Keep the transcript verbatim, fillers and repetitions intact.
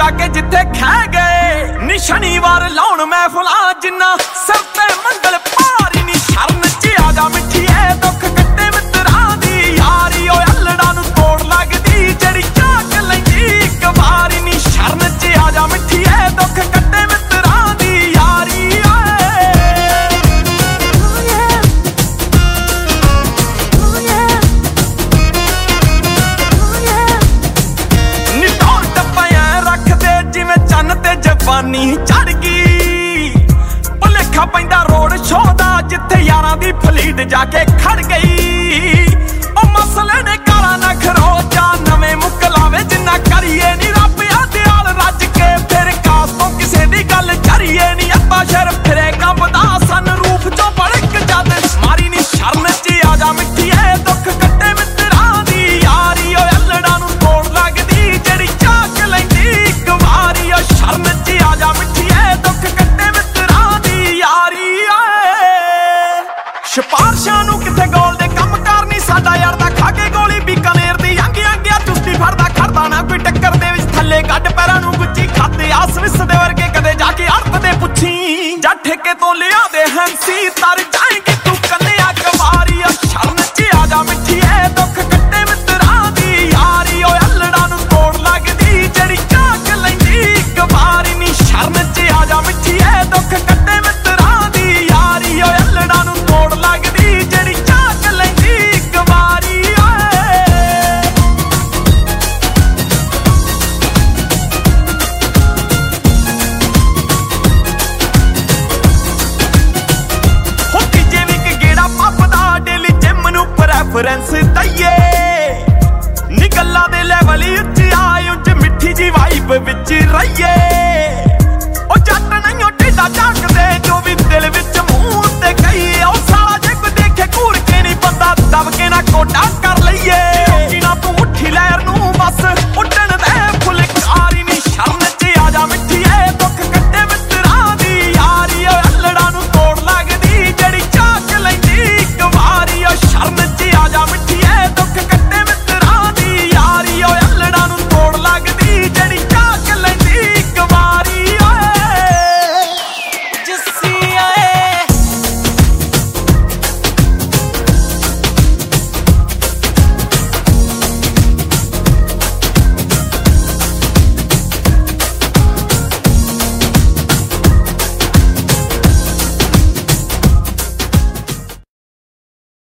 जाके जिथे खै गए नी शनिवार लाउण महफिलां जिन्ना सिर ते मंगल भारी नी शरण च आजा मिठिए दुख कट्टे मित्रां दी यारी ओ अल्लड़ा नूं तोड़ लगदी जड़ी झाक लैंदी इक वारी नी शरण च आजा मिठिए दुख कट्टे मित्रां दी यारी जवानी चढ़ गई भुलेखा पैंदा रोड शो दा जिथे यारां दी फलीट जाके खड़ गई ओ मसले ने काला ना खरोचा नवे मुकलावे जिन्ना करिए नी रब आदियाल रज के फिर कास तो किसे दी गल चरिए नी अब्बा शर फिरे कंबदा सन रूप चो बड़क जद मारी नी शरण च आजा मिठिए दुख कट्टे मित्रां दी यारी ओ अल्लड़ा नूं तोड़ लगदी जड़ी झाक लैंदी इक वारी ओ शरण च आजा मिठिए दुख कट्टे मित्रां दी यारी सिफारशां नूं किथे गोल दे कम करनी साडा यार दा खा के गोली बीकानेर दी अंग अंगिया चुस्ती फड़दा खड़दा ना कोई टक्कर दे विच थल्ले गड्ड पैरां नूं गुच्ची खाते आस विस दे वर्गे कदे जाके अर्थ दे पुछी जा ठेके तो लिया दे हंसी तर जाएगी तू कन्या कवारी ओ शरण च आजा मिठिए दुख कट्टे मित्रां दी यारी ओ अल्लड़ा नूं तोड़ लगदी जड़ी झाक लैंदी इक वारी नी शरण च आजा मिठिए दुख कट्टे मित्रां दी यारी ओ अल्लड़ा नूं तोड़ लगदी जड़ी झाक लैंदी इक वारी हो तीजे वीक गेड़ा पपदा डेली जिम नूं प्रेफरेंस दई